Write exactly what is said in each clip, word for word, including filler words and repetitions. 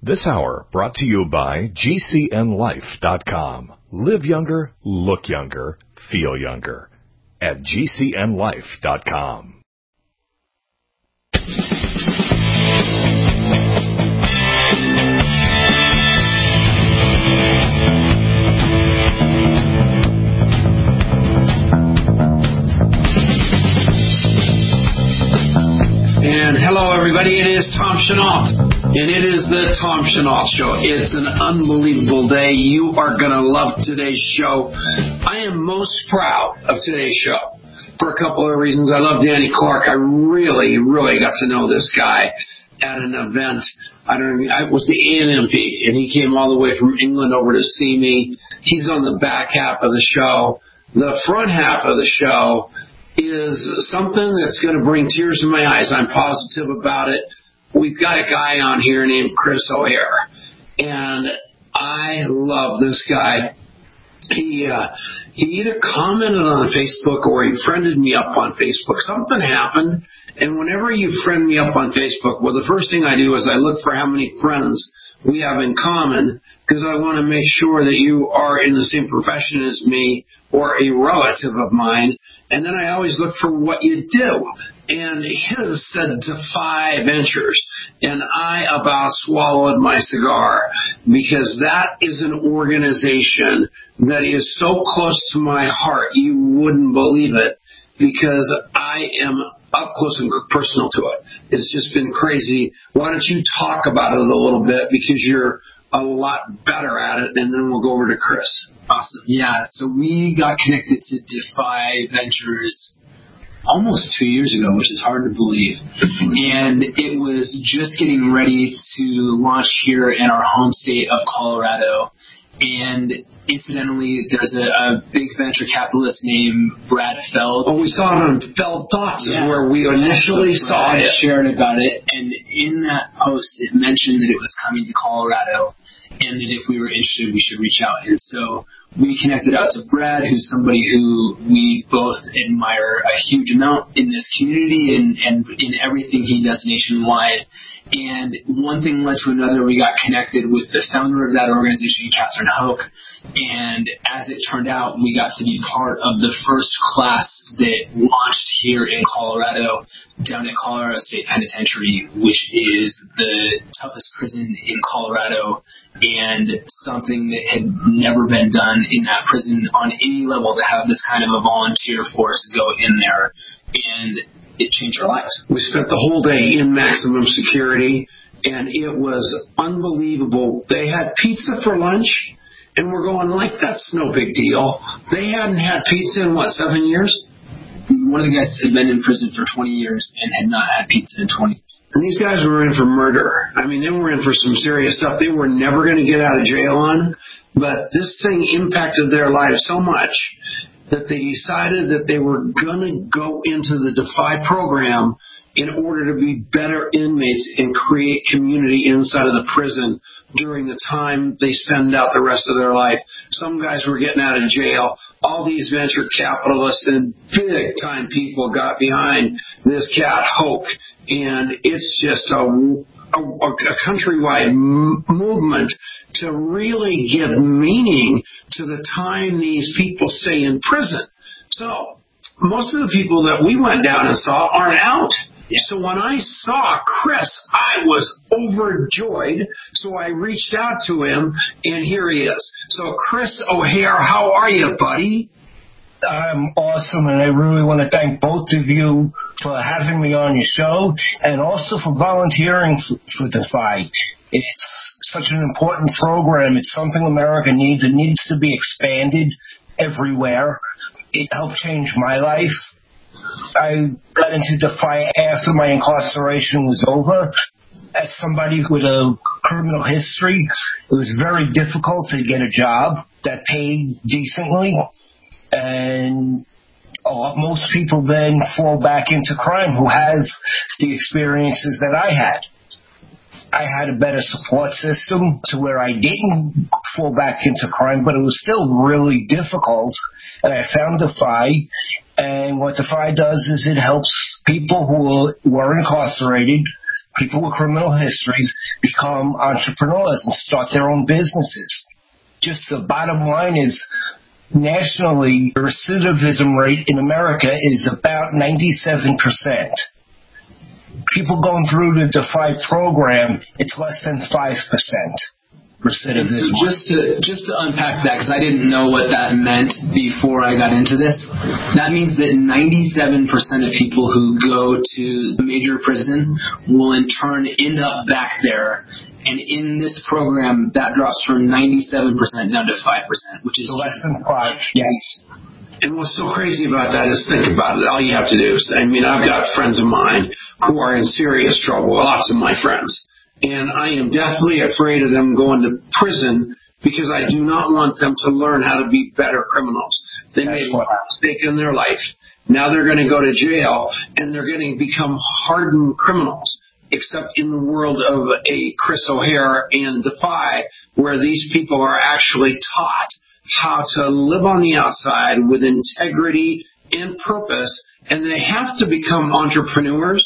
This hour brought to you by G C N life dot com. Live younger, look younger, feel younger at G C N life dot com. And hello, everybody. It is Tom Chenault, and it is the Tom Chenault Show. It's an unbelievable day. You are going to love today's show. I am most proud of today's show for a couple of reasons. I love Danny Clark. I really, really got to know this guy at an event. I don't know, I was the A N M P, and he came all the way from England over to see me. He's on the back half of the show. The front half of the show is something that's going to bring tears to my eyes. I'm positive about it. We've got a guy on here named Chris O'Hare, and I love this guy. He uh, he either commented on Facebook or he friended me up on Facebook. Something happened, and whenever you friend me up on Facebook, well, the first thing I do is I look for how many friends we have in common, because I want to make sure that you are in the same profession as me or a relative of mine. And then I always look for what you do. And his said Defy Ventures. And I about swallowed my cigar, because that is an organization that is so close to my heart, you wouldn't believe it, because I am up close and personal to it. It's just been crazy. Why don't you talk about it a little bit, because you're a lot better at it, and then we'll go over to Chris. Awesome. Yeah, so we got connected to Defy Ventures almost two years ago, which is hard to believe. And it was just getting ready to launch here in our home state of Colorado. And incidentally, there's a, a big venture capitalist named Brad Feld. Oh, we saw it on Feld Thoughts, yeah. is where we initially yeah, so saw Brad it. shared about it, and in that post, it mentioned that it was coming to Colorado, and that if we were interested, we should reach out. And so we connected out to Brad, who's somebody who we both admire a huge amount in this community and, and in everything he does nationwide. And one thing led to another. We got connected with the founder of that organization, Catherine Hoke. And as it turned out, we got to be part of the first class that launched here in Colorado, down at Colorado State Penitentiary, which is the toughest prison in Colorado, and something that had never been done in that prison on any level, to have this kind of a volunteer force go in there. And it changed our lives. We spent the whole day in maximum security, and it was unbelievable. They had pizza for lunch, and we're going, like, that's no big deal. They hadn't had pizza in, what, seven years? One of the guys had been in prison for twenty years and had not had pizza in twenty years. And these guys were in for murder. I mean, they were in for some serious stuff they were never going to get out of jail on, but this thing impacted their lives so much that they decided that they were going to go into the Defy program in order to be better inmates and create community inside of the prison during the time they spend out the rest of their life. Some guys were getting out of jail. All these venture capitalists and big-time people got behind this cat Hoke, and it's just a, a, a countrywide m- movement to really give meaning to the time these people stay in prison. So most of the people that we went down and saw aren't out. Yeah. So when I saw Chris, I was overjoyed. So I reached out to him, and here he is. So Chris O'Hare, how are you, buddy? I'm awesome, and I really want to thank both of you for having me on your show, and also for volunteering for, for Defy. It's such an important program. It's something America needs. It needs to be expanded everywhere. It helped change my life. I got into Defy after my incarceration was over. As somebody with a criminal history, it was very difficult to get a job that paid decently. And uh, most people then fall back into crime who have the experiences that I had. I had a better support system to where I didn't fall back into crime, but it was still really difficult. And I found Defy, and what Defy does is it helps people who were incarcerated people with criminal histories become entrepreneurs and start their own businesses. Just the bottom line is, nationally, the recidivism rate in America is about ninety-seven percent. People going through the DeFi program, it's less than five percent. Recidivism. So just to just to unpack that, because I didn't know what that meant before I got into this, that means that ninety-seven percent of people who go to the major prison will in turn end up back there, and in this program that drops from ninety-seven percent down to five percent, which is less than five. Yes. And what's so crazy about that is, think about it. All you have to do is, I mean, I've got friends of mine who are in serious trouble, lots of my friends. And I am deathly afraid of them going to prison because I do not want them to learn how to be better criminals. They That's made what a mistake in their life. Now they're going to go to jail, and they're going to become hardened criminals, except in the world of a Chris O'Hare and DeFi, where these people are actually taught how to live on the outside with integrity and purpose, and they have to become entrepreneurs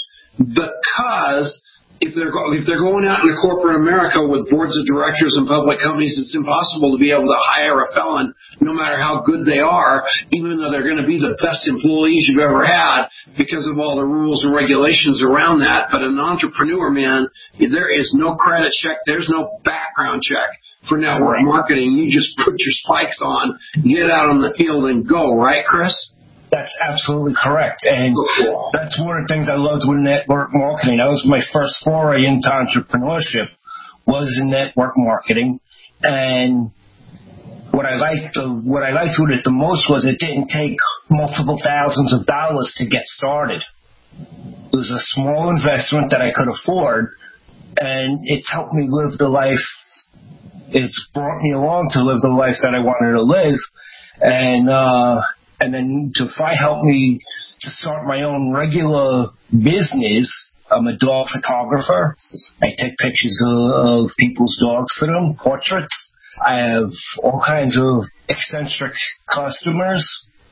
because if they're go- if they're going out into corporate America with boards of directors and public companies, it's impossible to be able to hire a felon, no matter how good they are, even though they're going to be the best employees you've ever had because of all the rules and regulations around that. But an entrepreneur, man, there is no credit check, there's no background check for network marketing. You just put your spikes on, get out on the field, and go. Right, Chris? That's absolutely correct. And that's one of the things I loved with network marketing. That was my first foray into entrepreneurship, was in network marketing. And what I liked, uh, what I liked with it the most was it didn't take multiple thousands of dollars to get started. It was a small investment that I could afford, and it's helped me live the life. It's brought me along to live the life that I wanted to live. And, uh, And then DeFi helped me to start my own regular business. I'm a dog photographer. I take pictures of, of people's dogs for them, portraits. I have all kinds of eccentric customers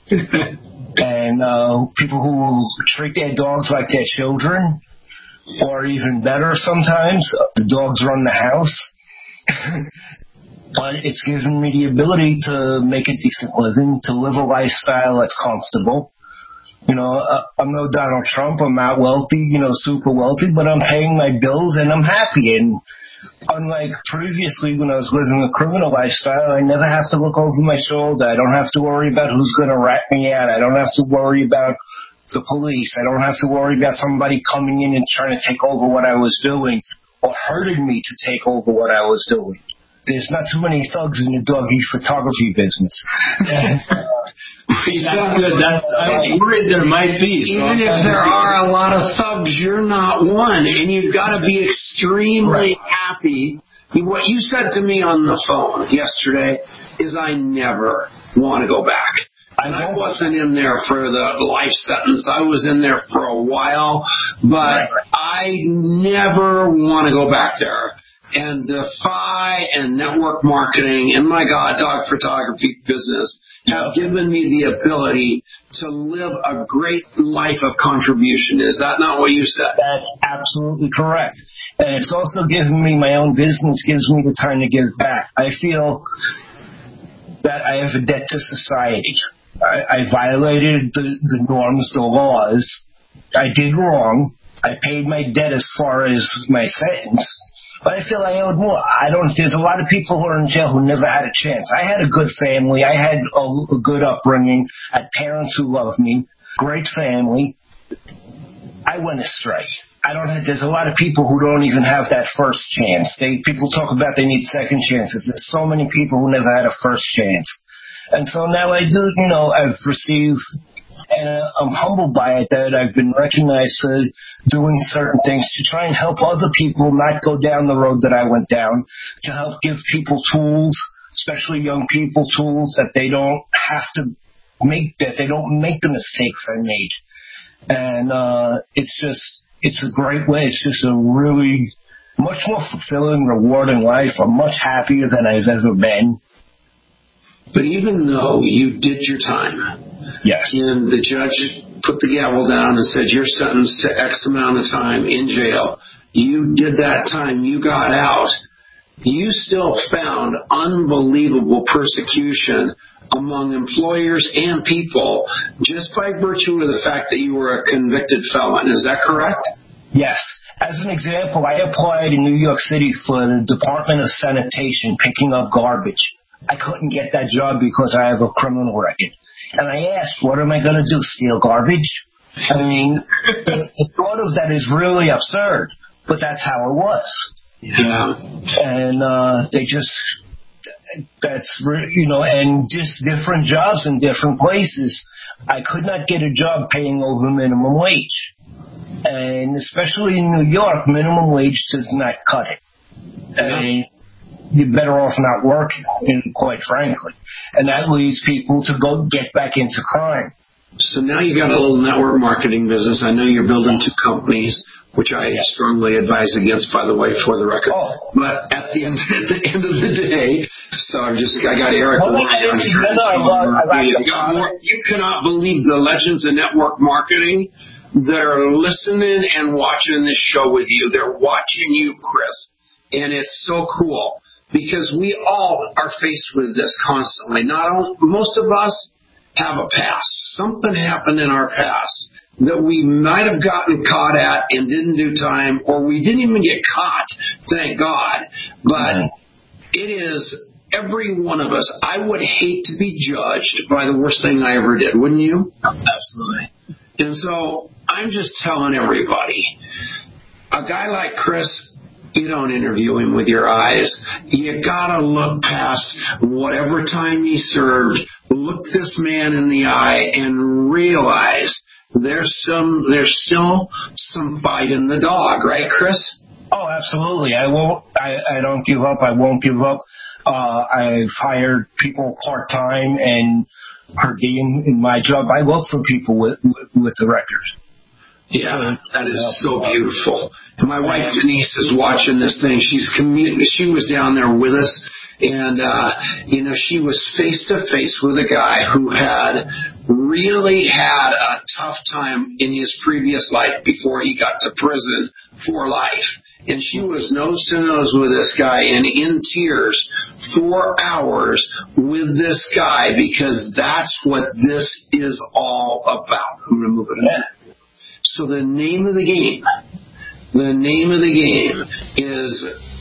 and uh, people who treat their dogs like their children, or even better sometimes. The dogs run the house. But it's given me the ability to make a decent living, to live a lifestyle that's comfortable. You know, uh, I'm no Donald Trump. I'm not wealthy, you know, super wealthy, but I'm paying my bills and I'm happy. And unlike previously when I was living a criminal lifestyle, I never have to look over my shoulder. I don't have to worry about who's going to rat me out. I don't have to worry about the police. I don't have to worry about somebody coming in and trying to take over what I was doing or hurting me to take over what I was doing. There's not too many thugs in the doggy photography business. That's good. That's, I was worried there might be. So Even if there are a lot of thugs, you're not one, and you've got to be extremely right. happy. What you said to me on the phone yesterday is, I never want to go back. And I wasn't in there for the life sentence. I was in there for a while, but I never want to go back there. And DeFi and network marketing and, my God, dog photography business have given me the ability to live a great life of contribution. Is that not what you said? That's absolutely correct. And it's also given me my own business, gives me the time to give back. I feel that I have a debt to society. I, I violated the, the norms, the laws. I did wrong. I paid my debt as far as my sentence. But I feel I owed more. I don't. There's a lot of people who are in jail who never had a chance. I had a good family. I had a, a good upbringing. I had parents who loved me. Great family. I went astray. I don't. There's a lot of people who don't even have that first chance. They people talk about they need second chances. There's so many people who never had a first chance. And so now I do. You know, I've received. And uh, I'm humbled by it that I've been recognized for doing certain things to try and help other people not go down the road that I went down, to help give people tools, especially young people, tools that they don't have to make, that they don't make the mistakes I made. And uh, it's just, it's a great way. It's just a really much more fulfilling, rewarding life. I'm much happier than I've ever been. But even though you did your time, yes, and the judge put the gavel down and said you're sentenced to X amount of time in jail, you did that time, you got out, you still found unbelievable persecution among employers and people just by virtue of the fact that you were a convicted felon. Is that correct? Yes. As an example, I applied in New York City for the Department of Sanitation, picking up garbage. I couldn't get that job because I have a criminal record. And I asked, what am I going to do, steal garbage? I mean, the, the thought of that is really absurd, but that's how it was. Yeah. And uh, they just... That's, you know, and just different jobs in different places. I could not get a job paying over minimum wage. And especially in New York, minimum wage does not cut it. And you're better off not working, quite frankly. And that leads people to go get back into crime. So now you got a little network marketing business. I know you're building two companies, which I yeah. strongly advise against, by the way, for the record. Oh. But at the end, at the end of the day, so I'm just, I got Eric. Well, I don't think I know. I like you, got more, you cannot believe the legends of network marketing that are listening and watching this show with you. They're watching you, Chris. And it's so cool because we all are faced with this constantly. Not all, most of us have a past. Something happened in our past that we might have gotten caught at and didn't do time, or we didn't even get caught, thank God. But it is every one of us. I would hate to be judged by the worst thing I ever did, wouldn't you? Absolutely. And so I'm just telling everybody, a guy like Chris, you don't interview him with your eyes. You gotta look past whatever time he served, look this man in the eye and realize there's some, there's still some bite in the dog, right, Chris? Oh, absolutely. I won't, I, I don't give up. I won't give up. Uh, I've hired people part-time and per diem in my job. I look for people with, with, with the record. Yeah, that is so beautiful. And my wife Denise is watching this thing. She's commu- She was down there with us, and uh, you know, she was face to face with a guy who had really had a tough time in his previous life before he got to prison for life. And she was nose to nose with this guy and in tears, four hours with this guy, because that's what this is all about. I'm going to move it in. So the name of the game, the name of the game is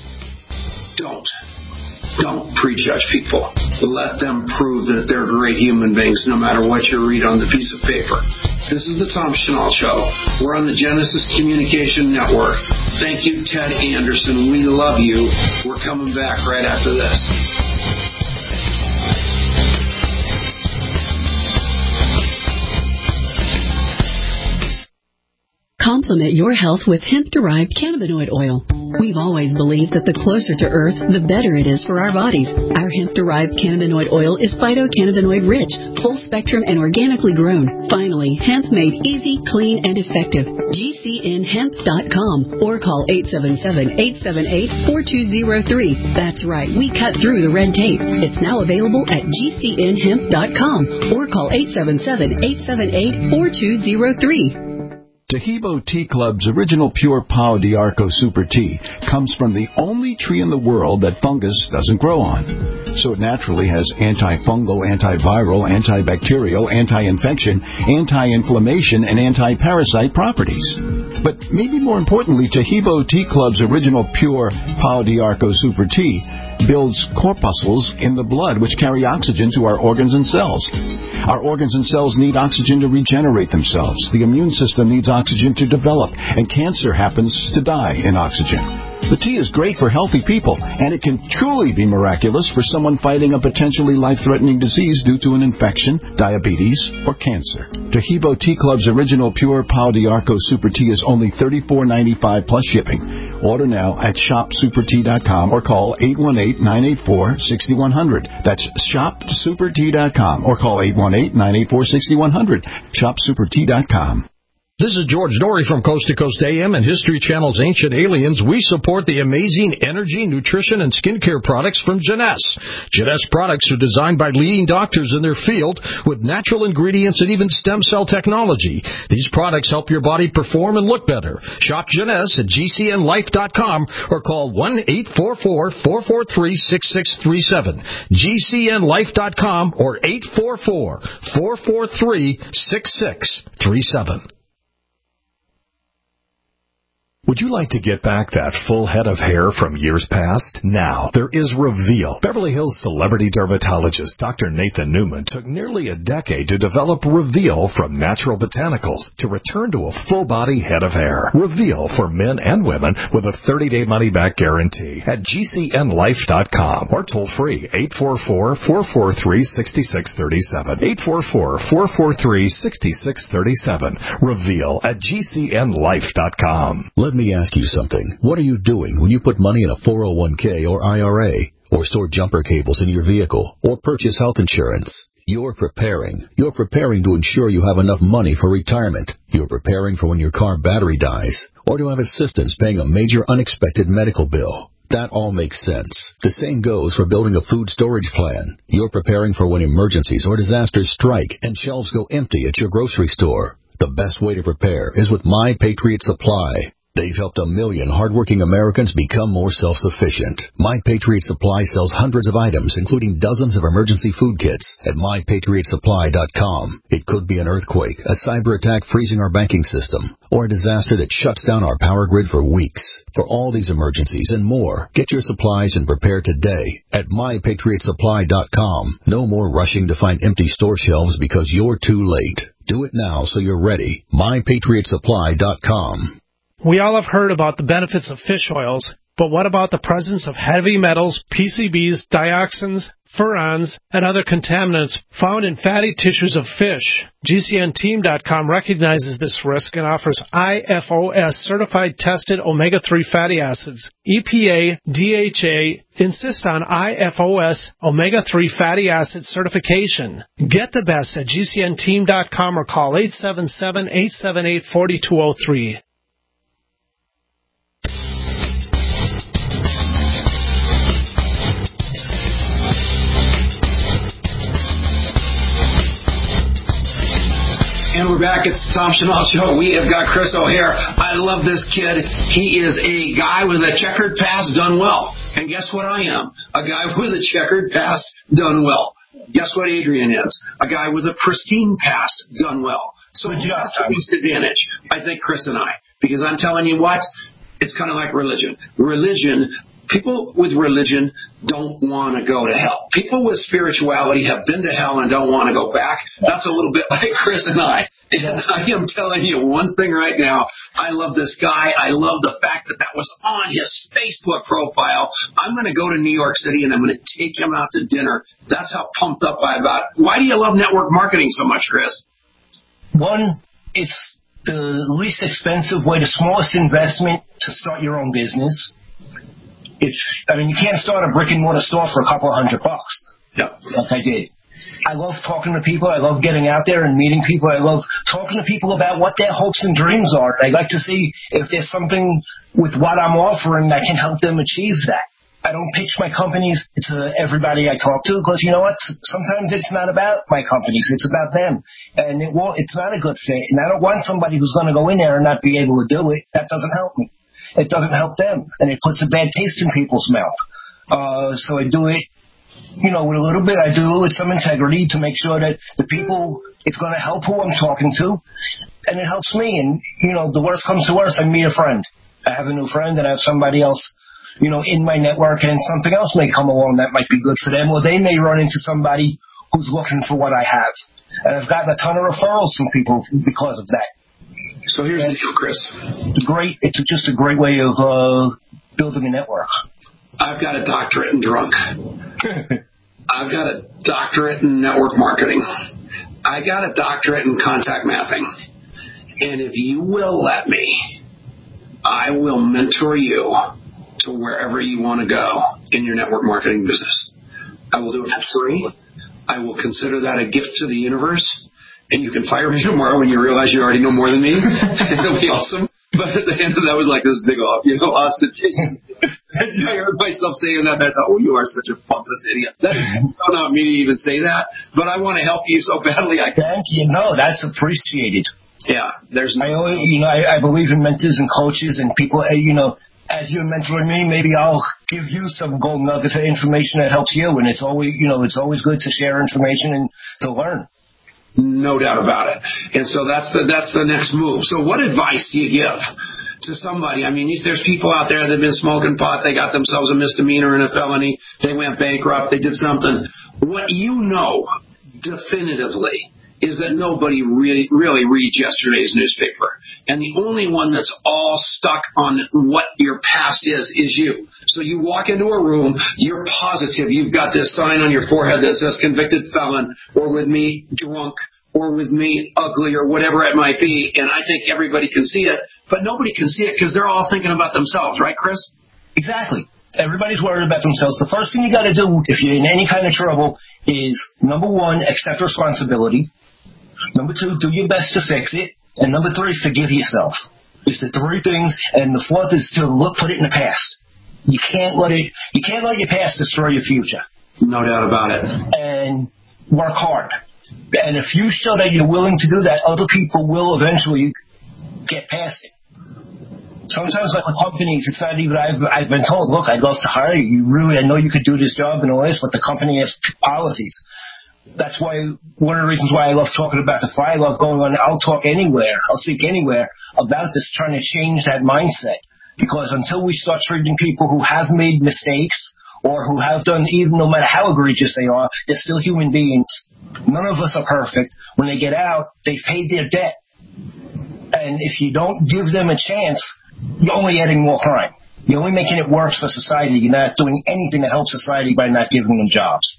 don't. Don't prejudge people. Let them prove that they're great human beings no matter what you read on the piece of paper. This is the Tom Chenault Show. We're on the Genesis Communication Network. Thank you, Ted Anderson. We love you. We're coming back right after this. Complement your health with hemp-derived cannabinoid oil. We've always believed that the closer to Earth, the better it is for our bodies. Our hemp-derived cannabinoid oil is phytocannabinoid-rich, full-spectrum, and organically grown. Finally, hemp made easy, clean, and effective. G C N hemp dot com or call eight seven seven, eight seven eight, four two zero three. That's right, we cut through the red tape. It's now available at G C N hemp dot com or call eight seven seven, eight seven eight, four two zero three. Taheebo Tea Club's original pure Pau d'Arco Super Tea comes from the only tree in the world that fungus doesn't grow on. So it naturally has antifungal, antiviral, antibacterial, anti-infection, anti-inflammation, and anti-parasite properties. But maybe more importantly, Taheebo Tea Club's original pure Pau d'Arco Super Tea builds corpuscles in the blood which carry oxygen to our organs and cells. Our organs and cells need oxygen to regenerate themselves. The immune system needs oxygen to develop, and cancer happens to die in oxygen. The tea is great for healthy people, and it can truly be miraculous for someone fighting a potentially life-threatening disease due to an infection, diabetes, or cancer. Taheebo Tea Club's original pure Pau d'Arco Super Tea is only thirty-four ninety-five plus shipping. Order now at shop super tea dot com or call eight one eight, nine eight four, six one zero zero. That's shop super tea dot com or call eight one eight, nine eight four, six one zero zero. shop super tea dot com. This is George Dory from Coast to Coast A M and History Channel's Ancient Aliens. We support the amazing energy, nutrition, and skincare products from Jeunesse. Jeunesse products are designed by leading doctors in their field with natural ingredients and even stem cell technology. These products help your body perform and look better. Shop Jeunesse at G C N life dot com or call one eight four four, four four three, six six three seven. G C N life dot com or eight four four, four four three, six six three seven. Would you like to get back that full head of hair from years past? Now, there is Reveal. Beverly Hills celebrity dermatologist Doctor Nathan Newman took nearly a decade to develop Reveal from natural botanicals to return to a full-body head of hair. Reveal for men and women with a thirty-day money-back guarantee at G C N life dot com or toll-free eight four four, four four three, six six three seven. eight four four, four four three, six six three seven. Reveal at G C N life dot com. Let me ask you something. What are you doing when you put money in a four oh one k or I R A, or store jumper cables in your vehicle, or purchase health insurance? You're preparing. You're preparing to ensure you have enough money for retirement. You're preparing for when your car battery dies, or to have assistance paying a major unexpected medical bill. That all makes sense. The same goes for building a food storage plan. You're preparing for when emergencies or disasters strike and shelves go empty at your grocery store. The best way to prepare is with My Patriot Supply. They've helped a million hardworking Americans become more self-sufficient. My Patriot Supply sells hundreds of items, including dozens of emergency food kits at my patriot supply dot com. It could be an earthquake, a cyber attack freezing our banking system, or a disaster that shuts down our power grid for weeks. For all these emergencies and more, get your supplies and prepare today at my patriot supply dot com. No more rushing to find empty store shelves because you're too late. Do it now so you're ready. my patriot supply dot com. We all have heard about the benefits of fish oils, but what about the presence of heavy metals, P C Bs, dioxins, furans, and other contaminants found in fatty tissues of fish? G C N team dot com recognizes this risk and offers I F O S certified tested omega three fatty acids. E P A, D H A insist on I F O S omega three fatty acid certification. Get the best at G C N team dot com or call eight seven seven, eight seven eight, four two zero three. And we're back. It's the Tom Chenault Show. We have got Chris O'Hare. I love this kid. He is a guy with a checkered past done well. And guess what I am? A guy with a checkered past done well. Guess what Adrian is? A guy with a pristine past done well. So just a disadvantage, I think, Chris and I. Because I'm telling you what, it's kind of like religion. Religion... People with religion don't want to go to hell. People with spirituality have been to hell and don't want to go back. That's a little bit like Chris and I. And I am telling you one thing right now. I love this guy. I love the fact that that was on his Facebook profile. I'm going to go to New York City and I'm going to take him out to dinner. That's how pumped up I'm about. Why do you love network marketing so much, Chris? One, it's the least expensive way, the smallest investment to start your own business. It's, I mean, you can't start a brick and mortar store for a couple of hundred bucks. Yeah. Like I did. I love talking to people. I love getting out there and meeting people. I love talking to people about what their hopes and dreams are. I like to see if there's something with what I'm offering that can help them achieve that. I don't pitch my companies to everybody I talk to because, you know what, sometimes it's not about my companies. It's about them. And it won't, it's not a good fit. And I don't want somebody who's going to go in there and not be able to do it. That doesn't help me. It doesn't help them, and it puts a bad taste in people's mouth. Uh, so I do it, you know, with a little bit. I do it with some integrity to make sure that the people, it's going to help who I'm talking to, and it helps me. And, you know, the worst comes to worst, I meet a friend. I have a new friend, and I have somebody else, you know, in my network, and something else may come along that might be good for them, or they may run into somebody who's looking for what I have. And I've gotten a ton of referrals from people because of that. So here's and the deal, Chris. It's great. It's just a great way of uh, building a network. I've got a doctorate in drunk. I've got a doctorate in network marketing. I got a doctorate in contact mapping. And if you will let me, I will mentor you to wherever you want to go in your network marketing business. I will do it for free. I will consider that a gift to the universe. and you can fire me tomorrow when you realize you already know more than me. It'll be awesome. But at the end of that was like this big off, you know, ostentatious. I heard myself saying that, and I thought, oh, you are such a pompous idiot. That's so not me to even say that, but I want to help you so badly. I Thank you. No, that's appreciated. Yeah, there's. I always, you know, I, I believe in mentors and coaches and people. You know, as you're mentoring me, maybe I'll give you some gold nuggets of information that helps you. And it's always, you know, it's always good to share information and to learn. No doubt about it. And so that's the that's the next move. So what advice do you give to somebody? I mean, there's people out there that have been smoking pot. They got themselves a misdemeanor and a felony. They went bankrupt. They did something. What you know definitively is that nobody really really reads yesterday's newspaper. And the only one that's all stuck on what your past is is you. So you walk into a room, you're positive you've got this sign on your forehead that says convicted felon, or with me drunk, or with me ugly, or whatever it might be. And I think everybody can see it, but nobody can see it because they're all thinking about themselves. Right, Chris? Exactly. Everybody's worried about themselves. The first thing you got to do if you're in any kind of trouble is, number one, accept responsibility. Number two, do your best to fix it. And number three, forgive yourself. It's the three things. And the fourth is to look, put it in the past. You can't let it, you can't let your past destroy your future. No doubt about it. And work hard. And if you show that you're willing to do that, other people will eventually get past it. Sometimes, like with companies, it's not even, I've, I've been told, look, I'd love to hire you. You really, I know you could do this job and all this, but the company has policies. That's why, one of the reasons why I love talking about the fire, I love going on, I'll talk anywhere, I'll speak anywhere about this, trying to change that mindset. Because until we start treating people who have made mistakes or who have done, even no matter how egregious they are, they're still human beings. None of us are perfect. When they get out, they've paid their debt. And if you don't give them a chance, you're only adding more crime. You're only making it worse for society. You're not doing anything to help society by not giving them jobs.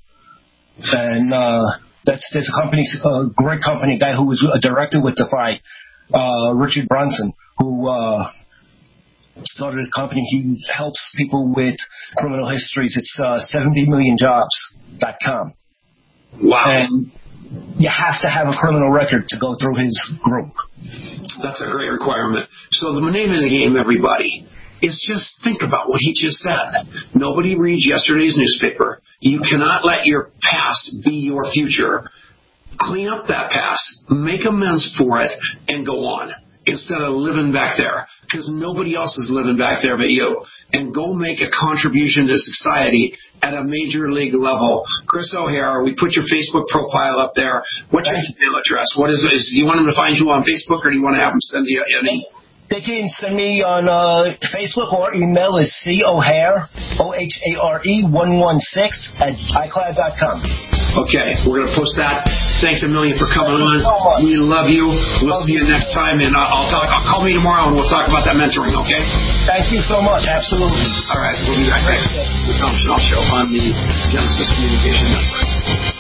And uh, that's there's a company, a great company, a guy who was a director with Defy, uh, Richard Brunson, who uh, started a company. He helps people with criminal histories. It's uh, seventy million jobs dot com. Wow. And you have to have a criminal record to go through his group. That's a great requirement. So the name of the game, everybody, is just think about what he just said. Nobody reads yesterday's newspaper. You cannot let your past be your future. Clean up that past, make amends for it, and go on instead of living back there, because nobody else is living back there but you. And go make a contribution to society at a major league level. Chris O'Hara, we put your Facebook profile up there. What's your email address? What is it? Is, do you want them to find you on Facebook, or do you want to have them send you an email? They can send me on uh, Facebook, or email is C O'Hare, O H A R E one one six at iCloud dot com. Okay, we're going to post that. Thanks a million for coming on. We love you. We'll see you next time, and I'll talk. I'll call me tomorrow, and we'll talk about that mentoring, okay? Thank you so much. Absolutely. All right, we'll be back next week. The Tom Schnall Show on the Genesis Communication Network.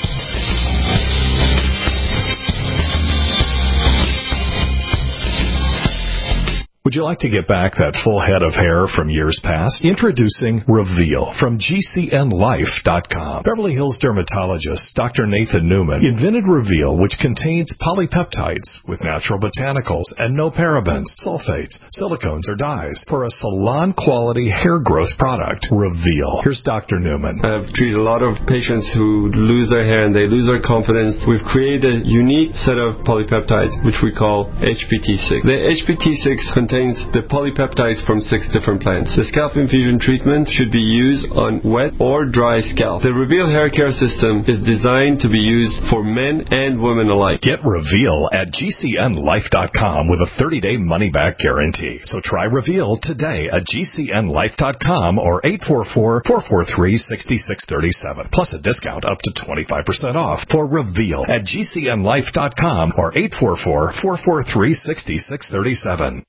Would you like to get back that full head of hair from years past? Introducing Reveal from G C N Life dot com. Beverly Hills dermatologist Doctor Nathan Newman invented Reveal, which contains polypeptides with natural botanicals and no parabens, sulfates, silicones, or dyes for a salon-quality hair growth product. Reveal. Here's Doctor Newman. I've treated a lot of patients who lose their hair and they lose their confidence. We've created a unique set of polypeptides, which we call H P T six. The H P T six contains the polypeptides from six different plants. The scalp infusion treatment should be used on wet or dry scalp. The Reveal hair care system is designed to be used for men and women alike. Get Reveal at G C N Life dot com with a thirty-day money-back guarantee. So try Reveal today at G C N Life dot com or eight four four, four four three, six six three seven. Plus a discount up to twenty-five percent off for Reveal at G C N Life dot com or eight four four, four four three, six six three seven.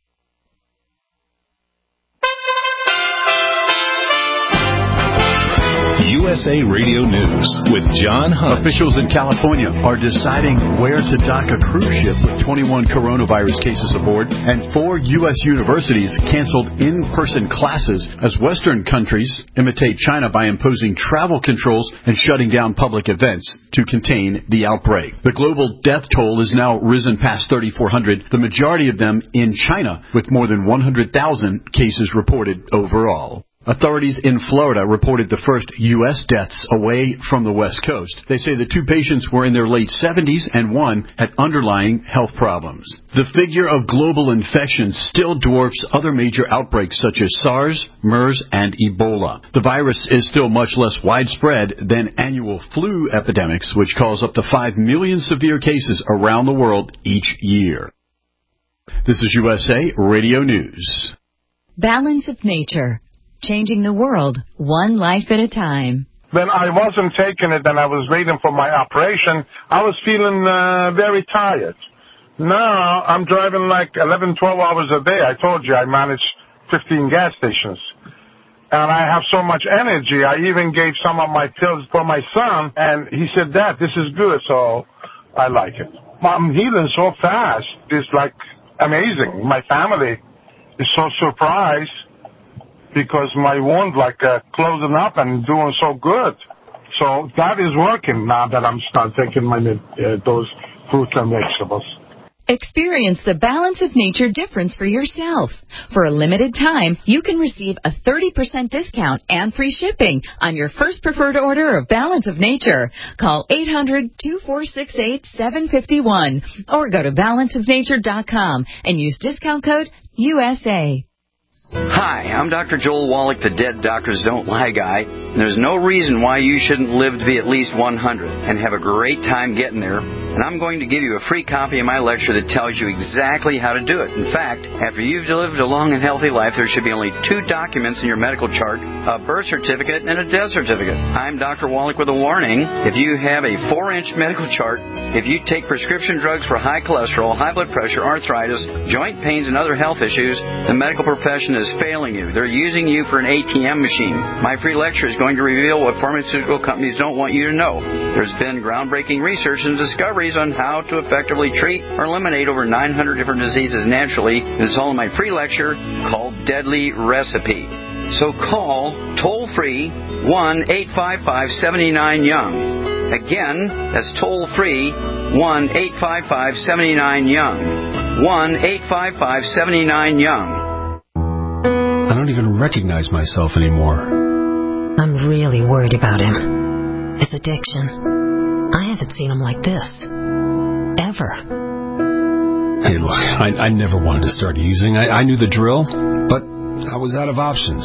U S A Radio News with John Hunt. Officials in California are deciding where to dock a cruise ship with twenty-one coronavirus cases aboard, and four U S universities canceled in-person classes as Western countries imitate China by imposing travel controls and shutting down public events to contain the outbreak. The global death toll has now risen past thirty-four hundred, the majority of them in China, with more than one hundred thousand cases reported overall. Authorities in Florida reported the first U S deaths away from the West Coast. They say the two patients were in their late seventies and one had underlying health problems. The figure of global infections still dwarfs other major outbreaks such as SARS, MERS, and Ebola. The virus is still much less widespread than annual flu epidemics, which cause up to five million severe cases around the world each year. This is U S A Radio News. Balance of Nature. Changing the world, one life at a time. When I wasn't taking it and I was waiting for my operation, I was feeling uh, very tired. Now I'm driving like eleven, twelve hours a day. I told you I manage fifteen gas stations. And I have so much energy. I even gave some of my pills for my son, and he said, Dad, this is good, so I like it. I'm healing so fast. It's like amazing. My family is so surprised, because my wound like uh, closing up and doing so good. So that is working now that I'm start taking my uh, those fruits and vegetables. Experience the Balance of Nature difference for yourself. For a limited time, you can receive a thirty percent discount and free shipping on your first preferred order of Balance of Nature. Call eight hundred, two four six eight, seven five one or go to balance of nature dot com and use discount code U S A. Hi, I'm Doctor Joel Wallach, the Dead Doctors Don't Lie guy, and there's no reason why you shouldn't live to be at least one hundred and have a great time getting there. And I'm going to give you a free copy of my lecture that tells you exactly how to do it. In fact, after you've lived a long and healthy life, there should be only two documents in your medical chart, a birth certificate and a death certificate. I'm Doctor Wallach with a warning. If you have a four-inch medical chart, if you take prescription drugs for high cholesterol, high blood pressure, arthritis, joint pains, and other health issues, the medical profession is failing you. They're using you for an A T M machine. My free lecture is going to reveal what pharmaceutical companies don't want you to know. There's been groundbreaking research and discoveries on how to effectively treat or eliminate over nine hundred different diseases naturally. It's all in my free lecture called Deadly Recipe. So call toll-free one eight five five, seven nine, young. Again, that's toll-free one eight five five, seven nine, young. one eight five five, seven nine, young. I don't even recognize myself anymore. I'm really worried about him. His addiction. I haven't seen him like this. Ever. Hey, look, I, I never wanted to start using. I, I knew the drill, but I was out of options.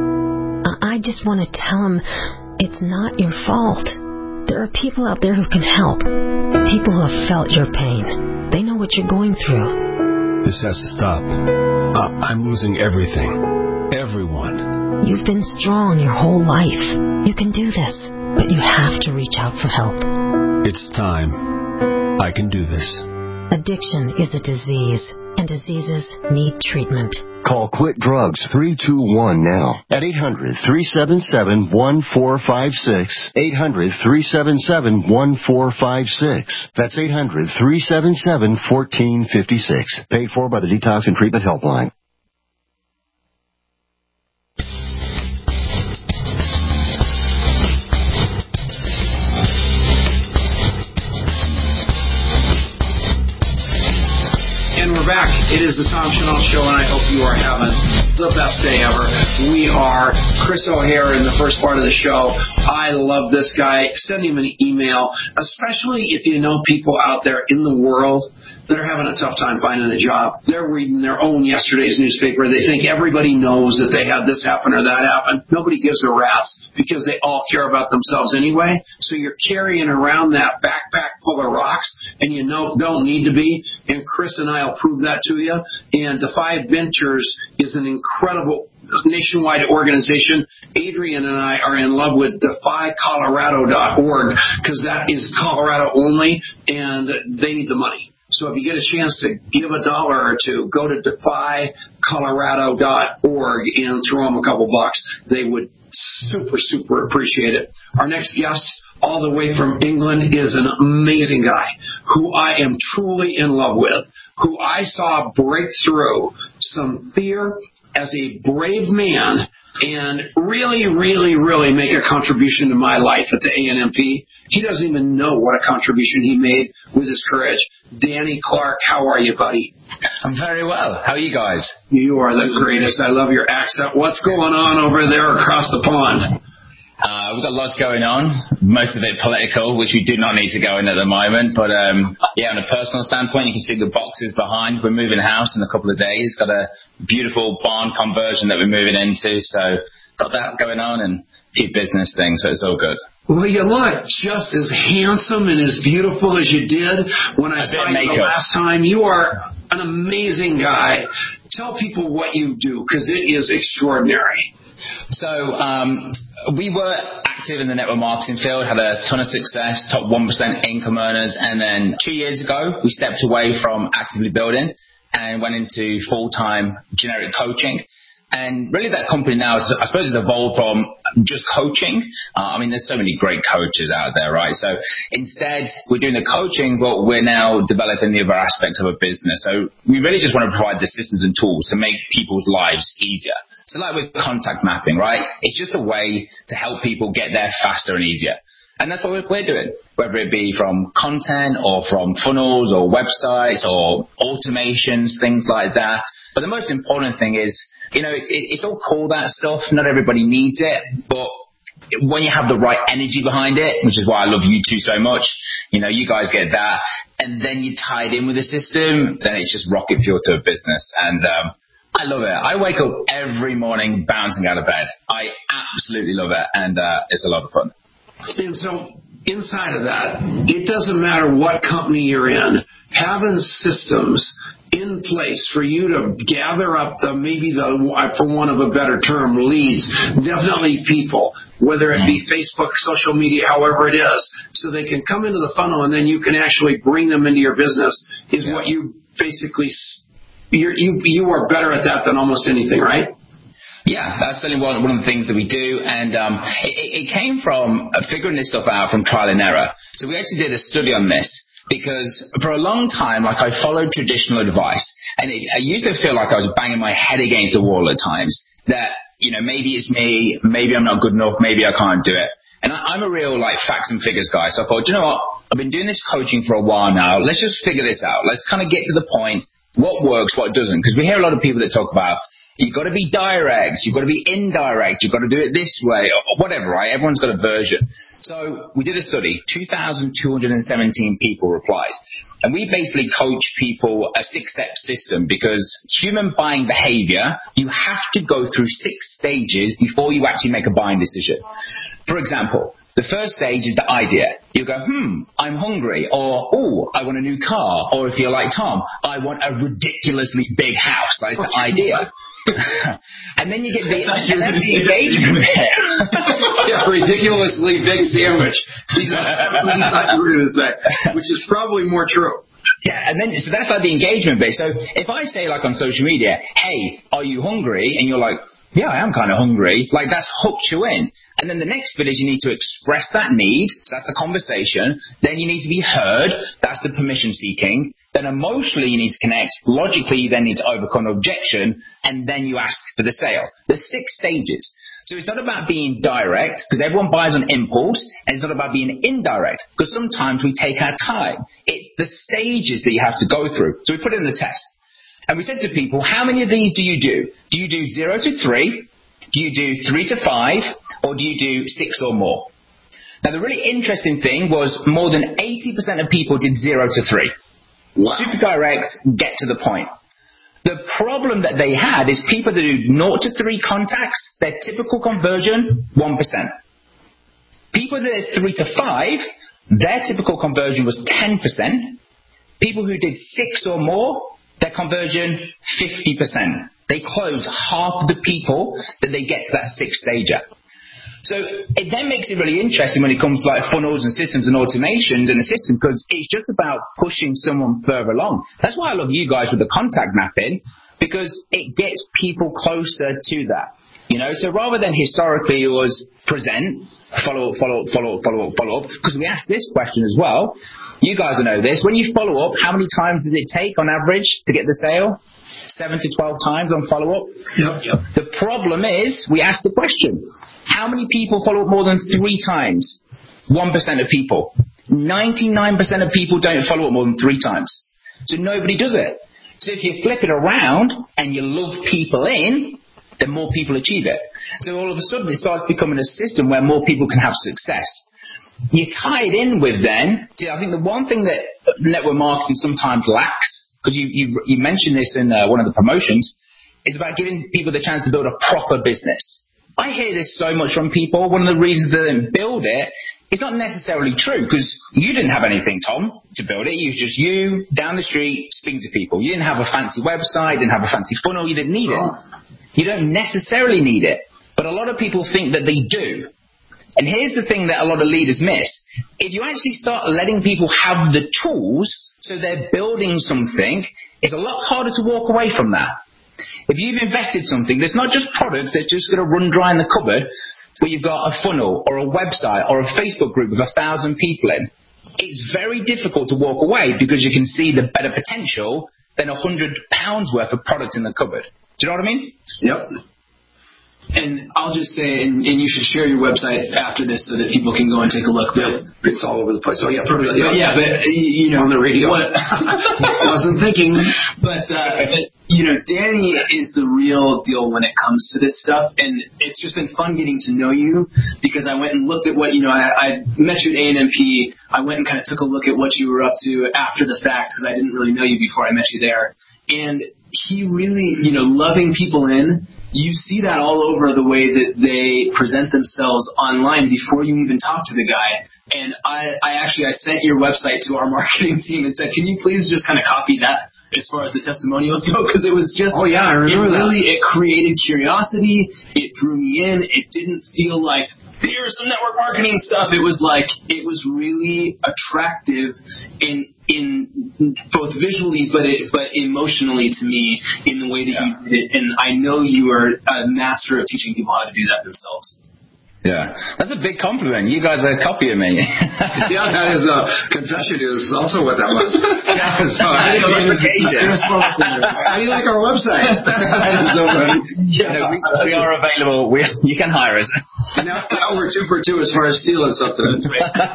I just want to tell him it's not your fault. There are people out there who can help. People who have felt your pain. They know what you're going through. This has to stop. Uh, I'm losing everything. Everyone. You've been strong your whole life. You can do this, but you have to reach out for help. It's time. I can do this. Addiction is a disease, and diseases need treatment. Call Quit Drugs three two one now at eight hundred, three seven seven, one four five six. eight hundred, three seven seven, one four five six. That's eight hundred, three seven seven, one four five six. Paid for by the Detox and Treatment Helpline. Back. It is the Tom Chenault Show, and I hope you are having the best day ever. We are Chris O'Hare in the first part of the show. I love this guy. Send him an email, especially if you know people out there in the world that are having a tough time finding a job. They're reading their own yesterday's newspaper. They think everybody knows that they had this happen or that happen. Nobody gives a rat's because they all care about themselves anyway. So you're carrying around that backpack full of rocks, and you know don't need to be. And Chris and I will prove that to you. And Defy Ventures is an incredible nationwide organization. Adrian and I are in love with defy colorado dot org because that is Colorado only, and they need the money. So if you get a chance to give a dollar or two, go to defy colorado dot org and throw them a couple bucks. They would super, super appreciate it. Our next guest, all the way from England, is an amazing guy who I am truly in love with, who I saw break through some fear as a brave man and really, really, really make a contribution to my life at the A N M P. He doesn't even know what a contribution he made with his courage. Danny Clark, how are you, buddy? I'm very well. How are you guys? You are the greatest. I love your accent. What's going on over there across the pond? Uh, we've got lots going on, most of it political, which we do not need to go in at the moment. But um, yeah, on a personal standpoint, you can see the boxes behind. We're moving house in a couple of days. Got a beautiful barn conversion that we're moving into. So got that going on and a few business things, so it's all good. Well, you look just as handsome and as beautiful as you did when I saw you the last time. You are an amazing guy. Tell people what you do, because it is extraordinary. So um, we were active in the network marketing field, had a ton of success, top one percent income earners, and then two years ago we stepped away from actively building and went into full-time generic coaching. And really that company now, I suppose, has evolved from just coaching. Uh, I mean, there's so many great coaches out there, right? So instead, we're doing the coaching, but we're now developing the other aspects of a business. So we really just want to provide the systems and tools to make people's lives easier. So like with contact mapping, right? It's just a way to help people get there faster and easier. And that's what we're doing, whether it be from content or from funnels or websites or automations, things like that. But the most important thing is, you know, it's, it's all cool, that stuff. Not everybody needs it. But when you have the right energy behind it, which is why I love you two so much, you know, you guys get that. And then you tie it in with the system, then it's just rocket fuel to a business. And um, I love it. I wake up every morning bouncing out of bed. I absolutely love it. And uh, it's a lot of fun. And so inside of that, it doesn't matter what company you're in, having systems in place for you to gather up the, maybe the, for want of a better term, leads, definitely people, whether it be Facebook, social media, however it is, so they can come into the funnel and then you can actually bring them into your business is yeah. what you basically, you're, you you are better at that than almost anything, right? Yeah, that's certainly one, one of the things that we do. And um, it, it came from figuring this stuff out from trial and error. So we actually did a study on this. Because for a long time, like I followed traditional advice, and it, I used to feel like I was banging my head against the wall at times. That, you know, maybe it's me, maybe I'm not good enough, maybe I can't do it. And I, I'm a real like facts and figures guy. So I thought, you know what? I've been doing this coaching for a while now. Let's just figure this out. Let's kind of get to the point. What works, what doesn't? Because we hear a lot of people that talk about you've got to be direct, you've got to be indirect, you've got to do it this way, or whatever, right? Everyone's got a version. So we did a study. two thousand two hundred seventeen people replied. And we basically coach people a six-step system because human buying behavior, you have to go through six stages before you actually make a buying decision. For example, the first stage is the idea. You go, hmm, I'm hungry, or, oh, I want a new car, or if you're like Tom, I want a ridiculously big house. That's the idea. And then you get the, and then the engagement bit. Yeah, ridiculously big sandwich. That's what you were going to say, which is probably more true. Yeah, and then so that's like the engagement bit. So if I say like on social media, hey, are you hungry? And you're like, yeah, I am kind of hungry. Like that's hooked you in. And then the next bit is you need to express that need. So that's the conversation. Then you need to be heard. That's the permission seeking. Then emotionally you need to connect. Logically you then need to overcome objection. And then you ask for the sale. There's six stages. So it's not about being direct, because everyone buys on impulse, and it's not about being indirect, because sometimes we take our time. It's the stages that you have to go through. So we put it in the test. And we said to people, how many of these do you do? Do you do zero to three? Do you do three to five? Or do you do six or more? Now, the really interesting thing was more than eighty percent of people did zero to three. Wow. Super direct, get to the point. The problem that they had is people that do zero to three contacts, their typical conversion, one percent. People that did three to five, their typical conversion was ten percent. People who did six or more, their conversion, fifty percent. They close half of the people that they get to that sixth stage at. So it then makes it really interesting when it comes to like funnels and systems and automations in the system, because it's just about pushing someone further along. That's why I love you guys with the contact mapping, because it gets people closer to that. You You know, so rather than historically it was present, follow up, follow up, follow up, follow up, follow up, because we asked this question as well. You guys will know this. When you follow up, how many times does it take on average to get the sale? Seven to twelve times on follow up. Yep, yep. The problem is, we asked the question: how many people follow up more than three times? One percent of people. Ninety-nine percent of people don't follow up more than three times. So nobody does it. So if you flip it around and you love people in, then more people achieve it. So all of a sudden it starts becoming a system where more people can have success. You tie it in with then, see, I think the one thing that network marketing sometimes lacks, because you, you, you mentioned this in uh, one of the promotions, is about giving people the chance to build a proper business. I hear this so much from people. One of the reasons they didn't build it is not necessarily true, because you didn't have anything, Tom, to build it. It was just you down the street speaking to people. You didn't have a fancy website, didn't have a fancy funnel, you didn't need it. You don't necessarily need it, but a lot of people think that they do. And here's the thing that a lot of leaders miss. If you actually start letting people have the tools, so they're building something, it's a lot harder to walk away from that. If you've invested something, there's not just products that's just going to run dry in the cupboard, but you've got a funnel or a website or a Facebook group with a thousand people in. It's very difficult to walk away because you can see the better potential than a hundred pounds worth of product in the cupboard. Do you know what I mean? Yep. And I'll just say, and, and you should share your website after this so that people can go and take a look. But it's all over the place. Oh yeah, perfect. But yeah, but you know, on the radio. What, I wasn't thinking. But, uh, but you know, Danny is the real deal when it comes to this stuff, and it's just been fun getting to know you because I went and looked at what you know. I, I met you at A and M P. I went and kind of took a look at what you were up to after the fact because I didn't really know you before I met you there, and he really, you know, loving people in. You see that all over the way that they present themselves online before you even talk to the guy. And I, I actually, I sent your website to our marketing team and said, can you please just kind of copy that as far as the testimonials go? Because it was just, oh yeah, I remember it really, that. It created curiosity. It drew me in. It didn't feel like, here's some network marketing stuff. It was like, it was really attractive in, in both visually, but it, but emotionally to me in the way that yeah. you did it. And I know you are a master of teaching people how to do that themselves. Yeah, that's a big compliment. You guys are copying me. Yeah, that is a confession. Is also what that was. Yeah, so I How do you like our website? That is so funny. Yeah, no, we, we are available. We, you can hire us. Now, now we're two for two as far as stealing something. That's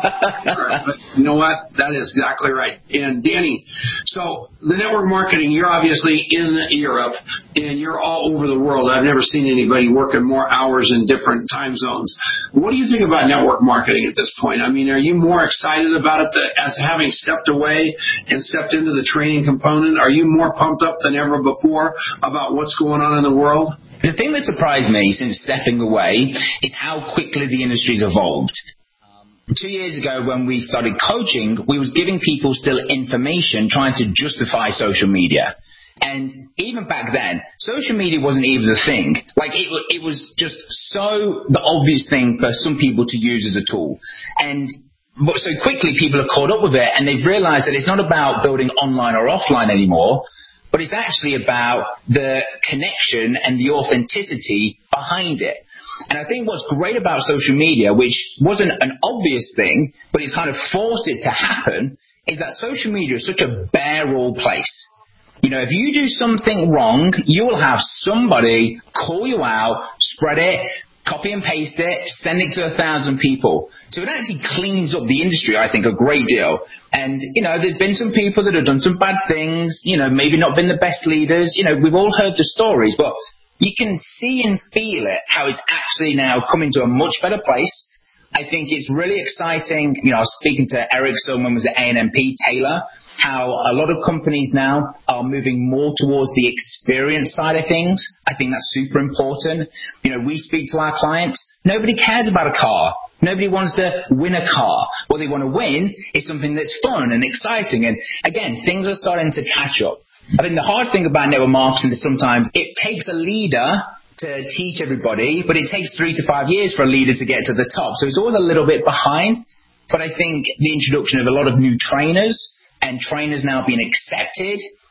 right. But you know what? That is exactly right. And Danny, so the network marketing, you're obviously in Europe and you're all over the world. I've never seen anybody working more hours in different time zones. What do you think about network marketing at this point? I mean, are you more excited about it that, as having stepped away and stepped into the training component? Are you more pumped up than ever before about what's going on in the world? The thing that surprised me since stepping away is how quickly the industry's evolved. Um, two years ago when we started coaching, we was giving people still information trying to justify social media. And even back then, social media wasn't even a thing. Like, it, it was just so the obvious thing for some people to use as a tool. And but so quickly people have caught up with it, and they've realized that it's not about building online or offline anymore, but it's actually about the connection and the authenticity behind it. And I think what's great about social media, which wasn't an obvious thing, but it's kind of forced it to happen, is that social media is such a bare raw place. You know, if you do something wrong, you will have somebody call you out, spread it, copy and paste it, send it to a thousand people. So it actually cleans up the industry, I think, a great deal. And, you know, there's been some people that have done some bad things, you know, maybe not been the best leaders. You know, we've all heard the stories, but you can see and feel it, how it's actually now coming to a much better place. I think it's really exciting. You know, I was speaking to Eric Silman, was at A and M P, Taylor, how a lot of companies now are moving more towards the experience side of things. I think that's super important. You know, we speak to our clients. Nobody cares about a car. Nobody wants to win a car. What they want to win is something that's fun and exciting. And again, things are starting to catch up. I think the hard thing about network marketing is sometimes it takes a leader to teach everybody, but it takes three to five years for a leader to get to the top. So it's always a little bit behind. But I think the introduction of a lot of new trainers and trainers now being accepted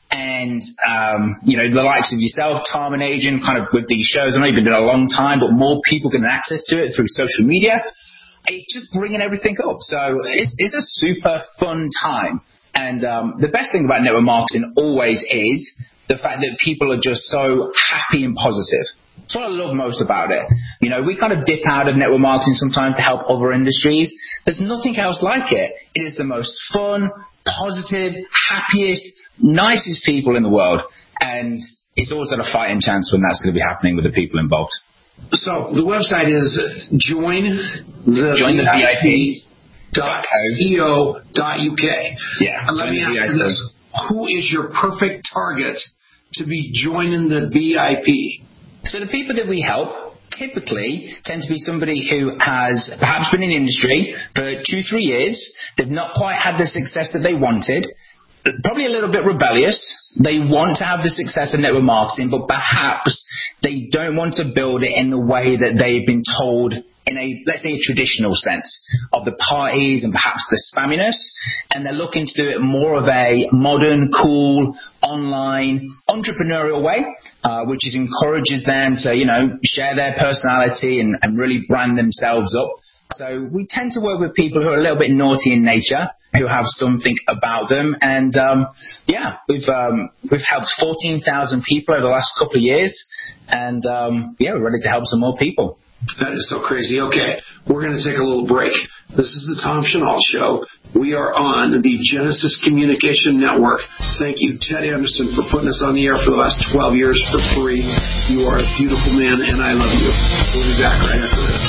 And, um, you know, the likes of yourself, Tom and Adrian, kind of with these shows, I know you've been doing it a long time, but more people getting access to it through social media. It's just bringing everything up. So it's, it's a super fun time. And um, the best thing about network marketing always is the fact that people are just so happy and positive. That's what I love most about it. You know, we kind of dip out of network marketing sometimes to help other industries. There's nothing else like it. It is the most fun, positive, happiest, nicest people in the world. And it's always got a fighting chance when that's going to be happening with the people involved. So the website is join the Join the V I P dot co dot U K. Yeah. And let me ask you this. Who is your perfect target to be joining the V I P? So the people that we help typically tend to be somebody who has perhaps been in the industry for two, three years. They've not quite had the success that they wanted. Probably a little bit rebellious. They want to have the success of network marketing, but perhaps they don't want to build it in the way that they've been told in a, let's say, a traditional sense of the parties and perhaps the spamminess. And they're looking to do it more of a modern, cool, online, entrepreneurial way, uh, which is encourages them to, you know, share their personality and, and really brand themselves up. So we tend to work with people who are a little bit naughty in nature, who have something about them. And, um, yeah, we've um, we've helped fourteen thousand people over the last couple of years. And, um, yeah, we're ready to help some more people. That is so crazy. Okay, we're going to take a little break. This is the Tom Chenault Show. We are on the Genesis Communication Network. Thank you, Ted Anderson, for putting us on the air for the last twelve years for free. You are a beautiful man, and I love you. We'll be back right after this.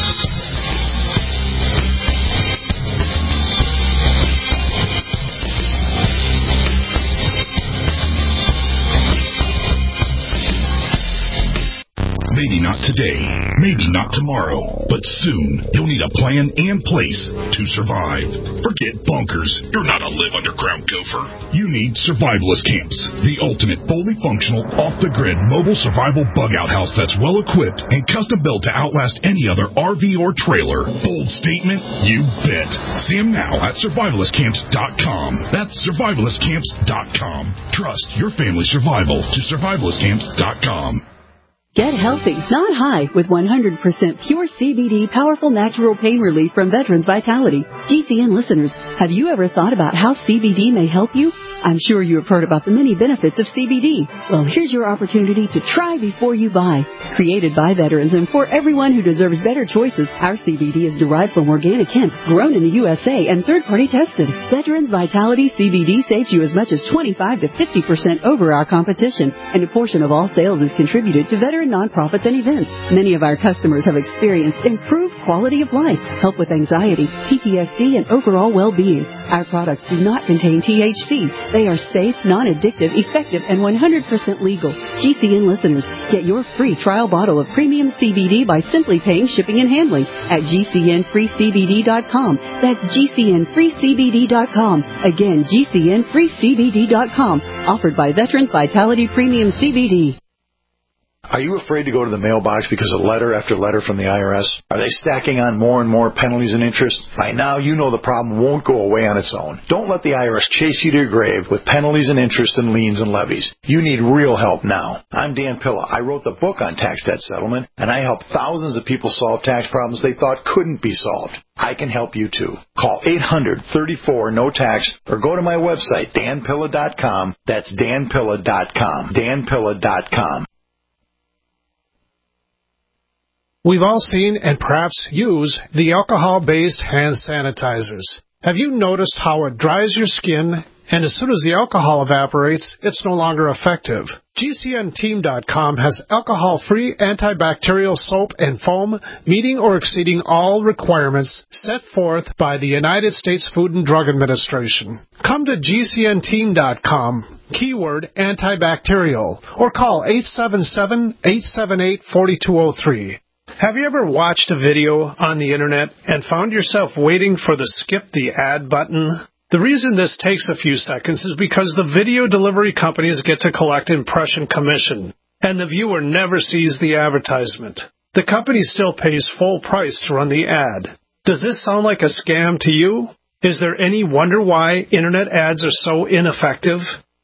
Maybe not today, maybe not tomorrow, but soon you'll need a plan and place to survive. Forget bunkers. You're not a live underground gopher. You need survivalist camps, the ultimate fully functional, off-the-grid mobile survival bug-out house that's well-equipped and custom-built to outlast any other R V or trailer. Bold statement? You bet. See them now at survivalist camps dot com. That's survivalist camps dot com. Trust your family's survival to survivalist camps dot com. Get healthy, not high, with one hundred percent pure C B D powerful natural pain relief from Veterans Vitality. G C N listeners, have you ever thought about how C B D may help you? I'm sure you have heard about the many benefits of C B D. Well, here's your opportunity to try before you buy. Created by veterans and for everyone who deserves better choices, our C B D is derived from organic hemp, grown in the U S A, and third-party tested. Veterans Vitality C B D saves you as much as twenty-five to fifty percent over our competition, and a portion of all sales is contributed to veteran nonprofits and events. Many of our customers have experienced improved quality of life, help with anxiety, P T S D, and overall well-being. Our products do not contain T H C. They are safe, non-addictive, effective, and one hundred percent legal. G C N listeners, get your free trial bottle of premium C B D by simply paying shipping and handling at G C N free C B D dot com. That's G C N free C B D dot com. Again, G C N free C B D dot com. Offered by Veterans Vitality Premium C B D. Are you afraid to go to the mailbox because of letter after letter from the I R S? Are they stacking on more and more penalties and interest? By now, you know the problem won't go away on its own. Don't let the I R S chase you to your grave with penalties and interest and liens and levies. You need real help now. I'm Dan Pilla. I wrote the book on tax debt settlement, and I help thousands of people solve tax problems they thought couldn't be solved. I can help you too. Call eight hundred, thirty-four, no tax or go to my website, dan pilla dot com. That's dan pilla dot com. dan pilla dot com. We've all seen and perhaps use the alcohol-based hand sanitizers. Have you noticed how it dries your skin, and as soon as the alcohol evaporates, it's no longer effective? G C N team dot com has alcohol-free antibacterial soap and foam meeting or exceeding all requirements set forth by the United States Food and Drug Administration. Come to G C N team dot com, keyword antibacterial, or call eight seven seven, eight seven eight, four two zero three. Have you ever watched a video on the internet and found yourself waiting for the skip the ad button? The reason this takes a few seconds is because the video delivery companies get to collect impression commission, and the viewer never sees the advertisement. The company still pays full price to run the ad. Does this sound like a scam to you? Is there any wonder why internet ads are so ineffective?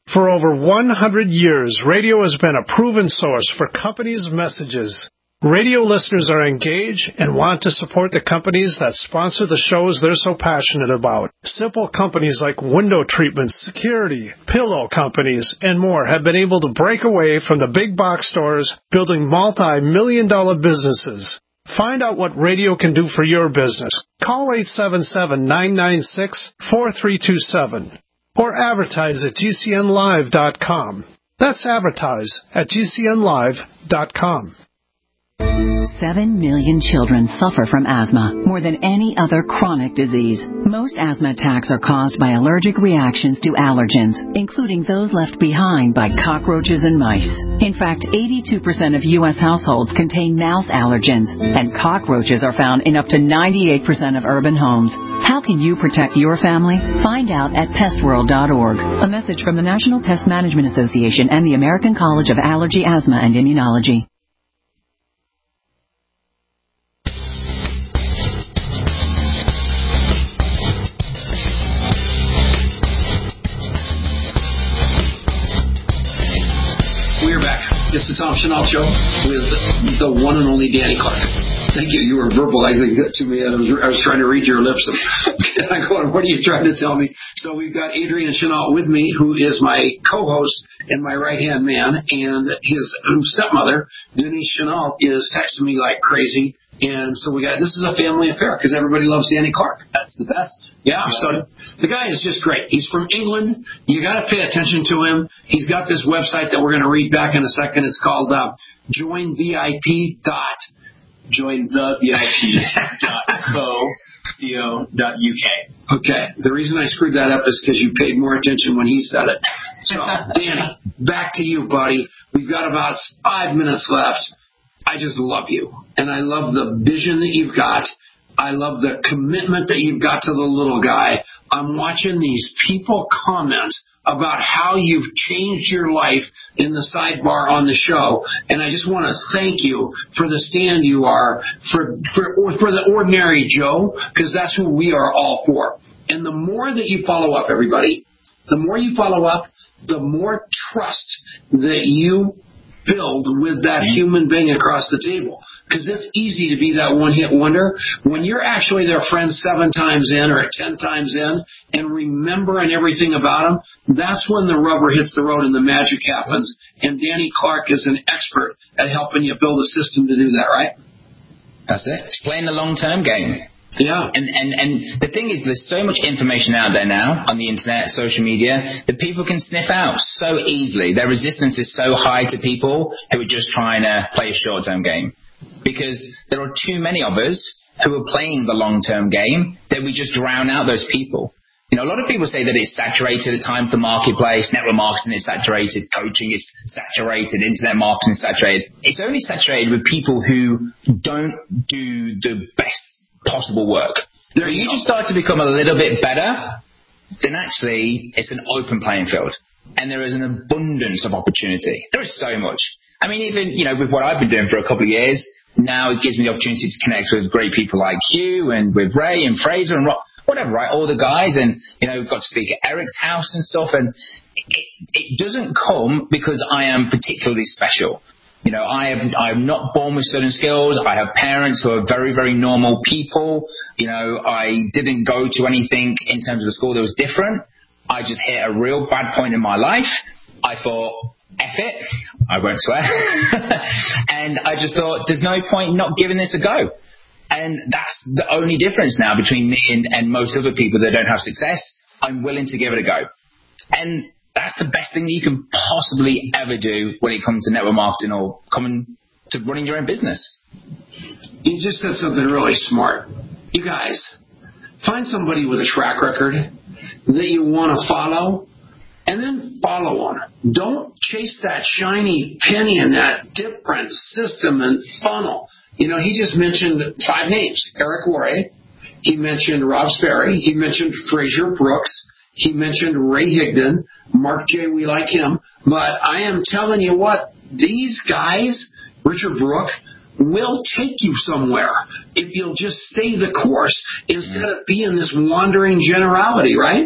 For over one hundred years, radio has been a proven source for companies' messages. Radio listeners are engaged and want to support the companies that sponsor the shows they're so passionate about. Simple companies like window treatment, security, pillow companies, and more have been able to break away from the big box stores, building multi-million dollar businesses. Find out what radio can do for your business. Call eight seven seven, nine nine six, four three two seven or advertise at G C N live dot com. That's advertise at G C N live dot com. Seven million children suffer from asthma, more than any other chronic disease. Most asthma attacks are caused by allergic reactions to allergens, including those left behind by cockroaches and mice. In fact, eighty-two percent of U S households contain mouse allergens, and cockroaches are found in up to ninety-eight percent of urban homes. How can you protect your family? Find out at pest world dot org. A message from the National Pest Management Association and the American College of Allergy, Asthma, and Immunology. We're back. It's the Tom Chenault Show with the one and only Danny Clark. Thank you. You were verbalizing that to me, and I was, I was trying to read your lips. And I'm going, what are you trying to tell me? So we've got Adrian Chenault with me, who is my co-host and my right-hand man, and his stepmother, Denise Chenault, is texting me like crazy. And so we got, this is a family affair because everybody loves Danny Clark. That's the best. Yeah, so the guy is just great. He's from England. You got to pay attention to him. He's got this website that we're going to read back in a second. It's called uh, join V I P dot join the V I P dot co dot U K. Okay. The reason I screwed that up is because you paid more attention when he said it. So, Danny, back to you, buddy. We've got about five minutes left. I just love you. And I love the vision that you've got. I love the commitment that you've got to the little guy. I'm watching these people comment about how you've changed your life in the sidebar on the show. And I just want to thank you for the stand you are for, for, for the ordinary Joe, because that's who we are all for. And the more that you follow up, everybody, the more you follow up, the more trust that you build with that human being across the table. Because it's easy to be that one-hit wonder. When you're actually their friend seven times in or ten times in and remembering everything about them, that's when the rubber hits the road and the magic happens. And Danny Clark is an expert at helping you build a system to do that, right? That's it. It's playing the long-term game. Yeah. And, and, and the thing is, there's so much information out there now on the internet, social media, that people can sniff out so easily. Their resistance is so high to people who are just trying to play a short-term game. Because there are too many of us who are playing the long-term game that we just drown out those people. You know, a lot of people say that it's saturated at times, the marketplace, network marketing is saturated, coaching is saturated, internet marketing is saturated. It's only saturated with people who don't do the best possible work. There you just start to become a little bit better, then actually it's an open playing field. And there is an abundance of opportunity. There is so much. I mean, even, you know, with what I've been doing for a couple of years, now it gives me the opportunity to connect with great people like you and with Ray and Fraser and Rob, whatever, right? All the guys, and, you know, got to speak at Eric's house and stuff. And it, it doesn't come because I am particularly special. You know, I have, I'm not born with certain skills. I have parents who are very, very normal people. You know, I didn't go to anything in terms of the school that was different. I just hit a real bad point in my life. I thought, F it, I won't swear. And I just thought, there's no point not giving this a go. And that's the only difference now between me and, and most other people that don't have success. I'm willing to give it a go. And that's the best thing that you can possibly ever do when it comes to network marketing or coming to running your own business. You just said something really smart. You guys, find somebody with a track record that you want to follow, and then follow them. Don't chase that shiny penny in that different system and funnel. You know, he just mentioned five names. Eric Worre. He mentioned Rob Sperry. He mentioned Fraser Brooks. He mentioned Ray Higdon. Mark J., we like him. But I am telling you what, these guys, Richard Brooke, will take you somewhere if you'll just stay the course instead of being this wandering generality, right?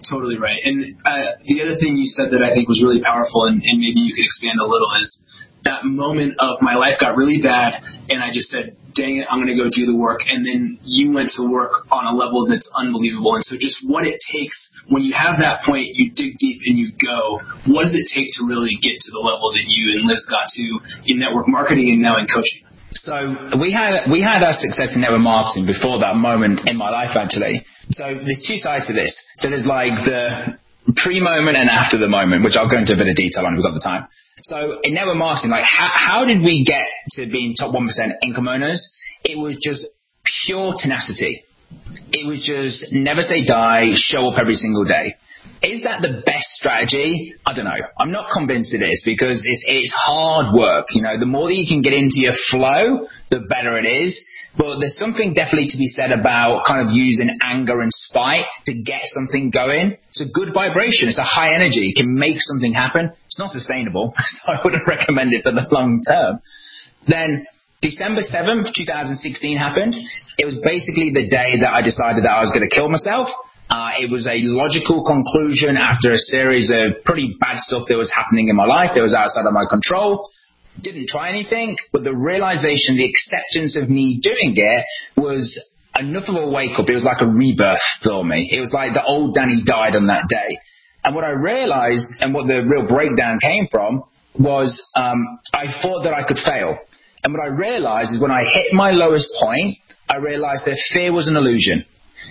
Totally right. And uh, the other thing you said that I think was really powerful, and, and maybe you could expand a little, is that moment of my life got really bad, and I just said, dang it, I'm going to go do the work. And then you went to work on a level that's unbelievable. And so just what it takes, when you have that point, you dig deep and you go, what does it take to really get to the level that you and Liz got to in network marketing and now in coaching? So we had we had our success in network marketing before that moment in my life, actually. So there's two sides to this. So there's like the pre-moment and after the moment, which I'll go into a bit of detail on if we've got the time. So in network marketing, like how, how did we get to being top one percent income earners? It was just pure tenacity. It was just never say die, show up every single day. Is that the best strategy? I don't know. I'm not convinced it is, because it's, it's hard work. You know, the more that you can get into your flow, the better it is. But there's something definitely to be said about kind of using anger and spite to get something going. It's a good vibration. It's a high energy. It can make something happen. It's not sustainable, so I wouldn't recommend it for the long term. Then December seventh, twenty sixteen happened. It was basically the day that I decided that I was going to kill myself. Uh, it was a logical conclusion after a series of pretty bad stuff that was happening in my life that was outside of my control. Didn't try anything, but the realization, the acceptance of me doing it was enough of a wake-up. It was like a rebirth for me. It was like the old Danny died on that day. And what I realized, and what the real breakdown came from, was um, I thought that I could fail. And what I realized is when I hit my lowest point, I realized that fear was an illusion.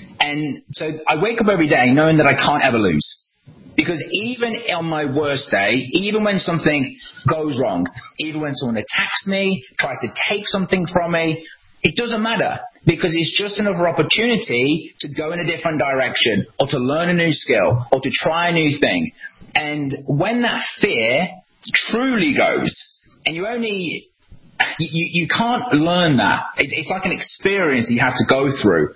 And so I wake up every day knowing that I can't ever lose. Because even on my worst day, even when something goes wrong, even when someone attacks me, tries to take something from me, it doesn't matter. Because it's just another opportunity to go in a different direction, or to learn a new skill, or to try a new thing. And when that fear truly goes, and you only, you, you can't learn that. It's, it's like an experience you have to go through.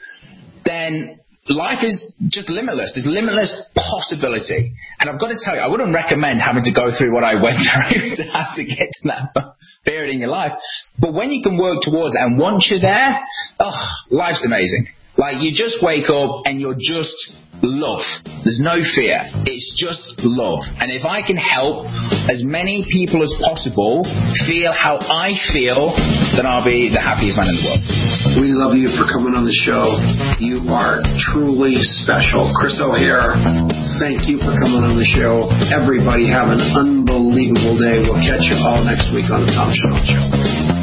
Then life is just limitless. There's limitless possibility. And I've got to tell you, I wouldn't recommend having to go through what I went through to have to get to that period in your life. But when you can work towards it, and once you're there, oh, life's amazing. Like, you just wake up and you're just love. There's no fear. It's just love. And if I can help as many people as possible feel how I feel, then I'll be the happiest man in the world. We love you for coming on the show. You are truly special. Chris O'Hare, thank you for coming on the show. Everybody have an unbelievable day. We'll catch you all next week on the Tom Chenault Show.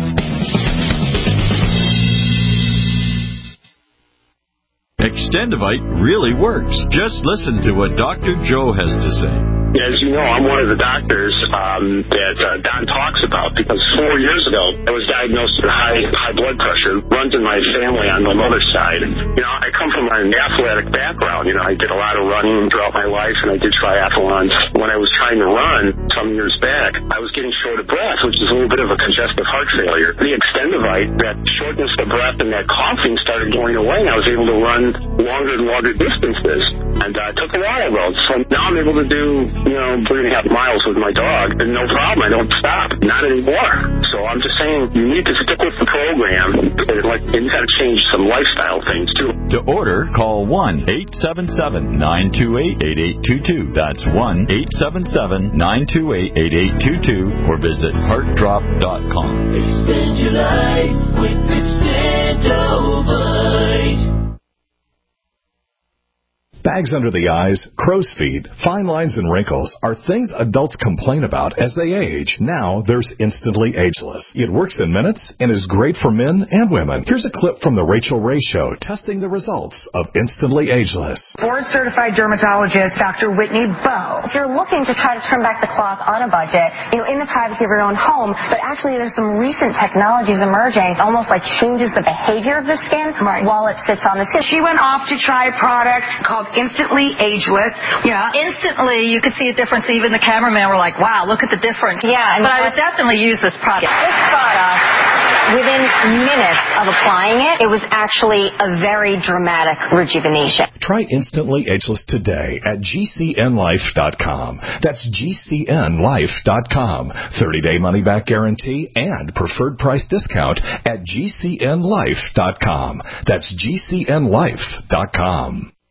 Extendivite really works. Just listen to what Doctor Joe has to say. As you know, I'm one of the doctors um, that uh, Don talks about, because four years ago I was diagnosed with high high blood pressure. Runs in my family on my mother's side. You know, I come from an athletic background. You know, I did a lot of running throughout my life, and I did triathlons. When I was trying to run some years back, I was getting short of breath, which is a little bit of a congestive heart failure. The Extendivite, that shortness of breath and that coughing started going away, and I was able to run longer and longer distances. And uh, it took a while, though. So now I'm able to do, you know, three and a half miles with my dog, and no problem. I don't stop. Not anymore. So I'm just saying, you need to stick with the program. And like, you got to change some lifestyle things, too. To order, call one eight seven seven, nine two eight, eight eight two two. That's one eight seven seven, nine two eight, eight eight two two, or visit heart drop dot com. Extend your life with Extendivite. Bags under the eyes, crow's feet, fine lines and wrinkles are things adults complain about as they age. Now there's Instantly Ageless. It works in minutes and is great for men and women. Here's a clip from the Rachel Ray Show testing the results of Instantly Ageless. Board-certified dermatologist Doctor Whitney Bowe. If you're looking to try to turn back the clock on a budget, you know, in the privacy of your own home, but actually there's some recent technologies emerging, almost like changes the behavior of the skin right. while it sits on the skin. She went off to try a product called Instantly Ageless. Yeah. Instantly, you could see a difference. Even the cameraman were like, wow, look at the difference. Yeah. And but I would definitely use this product. This product, within minutes of applying it, it was actually a very dramatic rejuvenation. Try Instantly Ageless today at G C N life dot com. That's G C N life dot com. thirty-day money-back guarantee and preferred price discount at G C N life dot com. That's G C N life dot com.